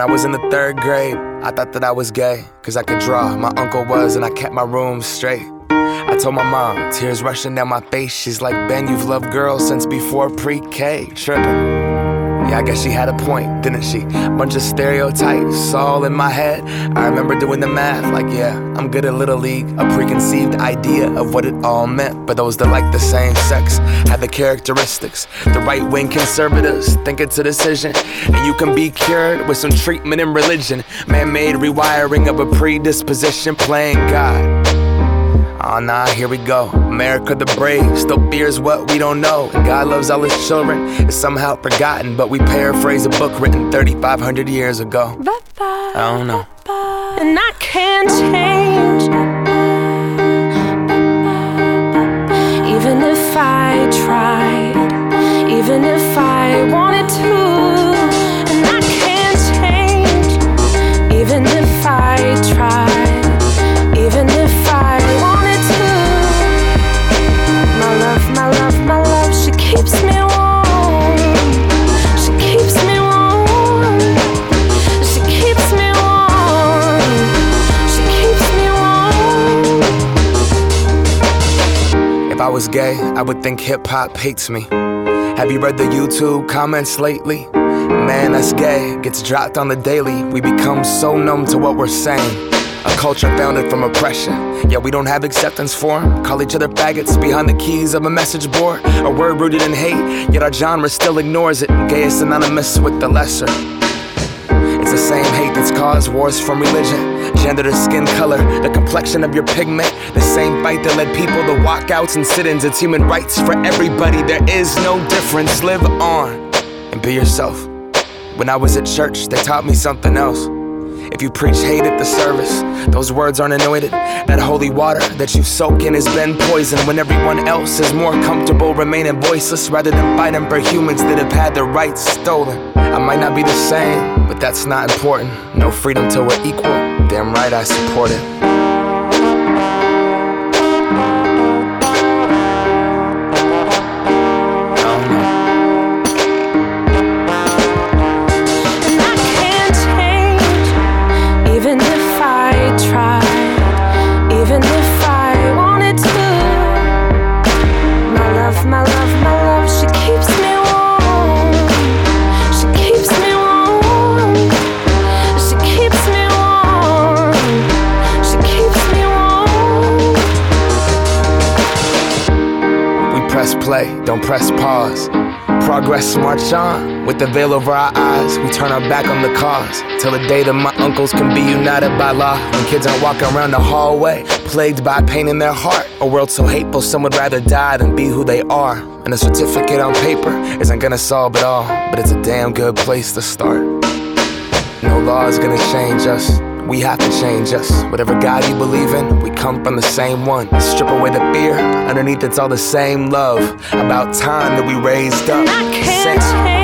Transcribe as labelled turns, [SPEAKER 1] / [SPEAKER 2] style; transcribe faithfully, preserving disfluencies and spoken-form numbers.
[SPEAKER 1] When I was in the third grade, I thought that I was gay, cause I could draw. My uncle was, and I kept my room straight. I told my mom, tears rushing down my face. She's like, Ben, you've loved girls since before pre-K. Trippin'. Yeah, I guess she had a point, didn't she? Bunch of stereotypes all in my head. I remember doing the math, like, yeah, I'm good at Little League. A preconceived idea of what it all meant. But those that like the same sex had the characteristics. The right-wing conservatives think it's a decision, and you can be cured with some treatment in religion. Man-made rewiring of a predisposition, playing God. Oh nah, here we go. America the brave still fears what we don't know. And God loves all his children. It's somehow forgotten, but we paraphrase a book written thirty-five hundred years ago. I don't know.
[SPEAKER 2] And I can't change, even if I tried, even if I wanted to. And I can't change, even if I tried, even if I wanted to. My love, my love, my love, she keeps me warm. She keeps me warm. She keeps me warm. She keeps me warm.
[SPEAKER 1] If I was gay, I would think hip-hop hates me. Have you read the YouTube comments lately? Man, that's gay, gets dropped on the daily. We become so numb to what we're saying. A culture founded from oppression, yet we don't have acceptance for 'em. Call each other faggots behind the keys of a message board. A word rooted in hate, yet our genre still ignores it. Gay is synonymous with the lesser. It's the same hate that's caused wars from religion, gender to skin color, the complexion of your pigment. The same fight that led people to walkouts and sit-ins. It's human rights for everybody, there is no difference. Live on and be yourself. When I was at church, they taught me something else. If you preach hate at the service, those words aren't anointed. That holy water that you soak in has been poisoned. When everyone else is more comfortable remaining voiceless, rather than fighting for humans that have had their rights stolen. I might not be the same, but that's not important. No freedom till we're equal, damn right I support it. Press play, don't press pause. Progress march on, with the veil over our eyes. We turn our back on the cause, till the day that my uncles can be united by law. When kids aren't walking around the hallway, plagued by pain in their heart. A world so hateful, some would rather die than be who they are. And a certificate on paper isn't gonna solve it all, but it's a damn good place to start. No law is gonna change us, we have to change us. Whatever God you believe in, we come from the same one. Strip away the fear, underneath it's all the same love. About time that we raised up.
[SPEAKER 2] I can't change.